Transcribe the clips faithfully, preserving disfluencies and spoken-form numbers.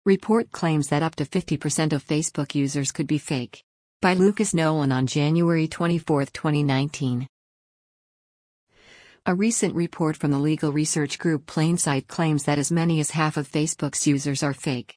Report claims that up to fifty percent of Facebook users could be fake. By Lucas Nolan on January twenty-fourth, twenty nineteen. A recent report from the legal research group Plainsight claims that as many as half of Facebook's users are fake.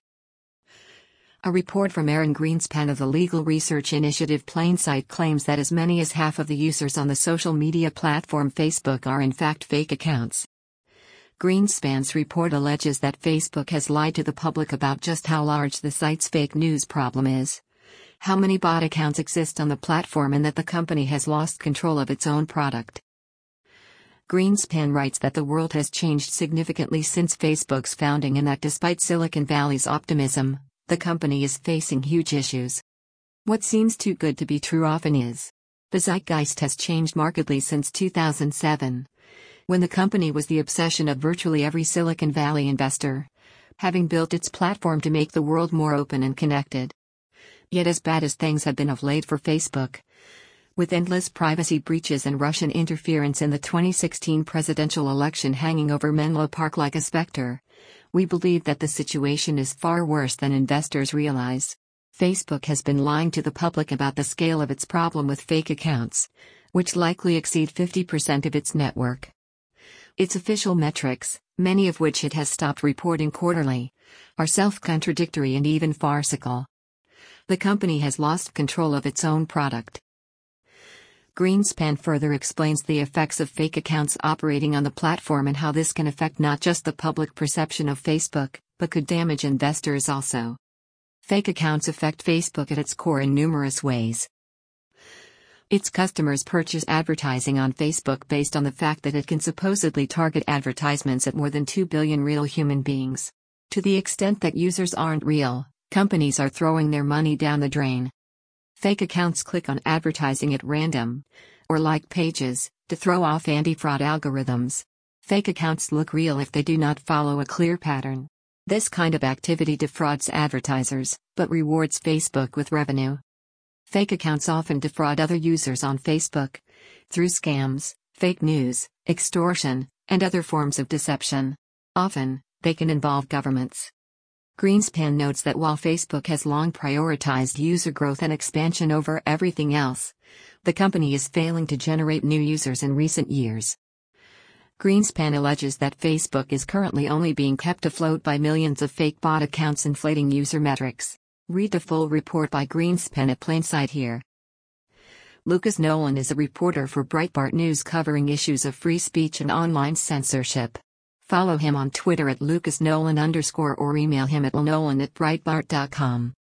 A report from Aaron Greenspan of the legal research initiative Plainsight claims that as many as half of the users on the social media platform Facebook are in fact fake accounts. Greenspan's report alleges that Facebook has lied to the public about just how large the site's fake news problem is, how many bot accounts exist on the platform, and that the company has lost control of its own product. Greenspan writes that the world has changed significantly since Facebook's founding and that despite Silicon Valley's optimism, the company is facing huge issues. What seems too good to be true often is. The zeitgeist has changed markedly since two thousand seven, when the company was the obsession of virtually every Silicon Valley investor, having built its platform to make the world more open and connected. Yet as bad as things have been of late for Facebook, with endless privacy breaches and Russian interference in the twenty sixteen presidential election hanging over Menlo Park like a specter, we believe that the situation is far worse than investors realize. Facebook has been lying to the public about the scale of its problem with fake accounts, which likely exceed fifty percent of its network. Its official metrics, many of which it has stopped reporting quarterly, are self-contradictory and even farcical. The company has lost control of its own product. Greenspan further explains the effects of fake accounts operating on the platform and how this can affect not just the public perception of Facebook, but could damage investors also. Fake accounts affect Facebook at its core in numerous ways. Its customers purchase advertising on Facebook based on the fact that it can supposedly target advertisements at more than two billion real human beings. To the extent that users aren't real, companies are throwing their money down the drain. Fake accounts click on advertising at random, or like pages, to throw off anti-fraud algorithms. Fake accounts look real if they do not follow a clear pattern. This kind of activity defrauds advertisers, but rewards Facebook with revenue. Fake accounts often defraud other users on Facebook, through scams, fake news, extortion, and other forms of deception. Often, they can involve governments. Greenspan notes that while Facebook has long prioritized user growth and expansion over everything else, the company is failing to generate new users in recent years. Greenspan alleges that Facebook is currently only being kept afloat by millions of fake bot accounts inflating user metrics. Read the full report by Greenspan at Plainsight here. Lucas Nolan is a reporter for Breitbart News covering issues of free speech and online censorship. Follow him on Twitter at lucasnolan underscore or email him at lnolan at breitbart dot com.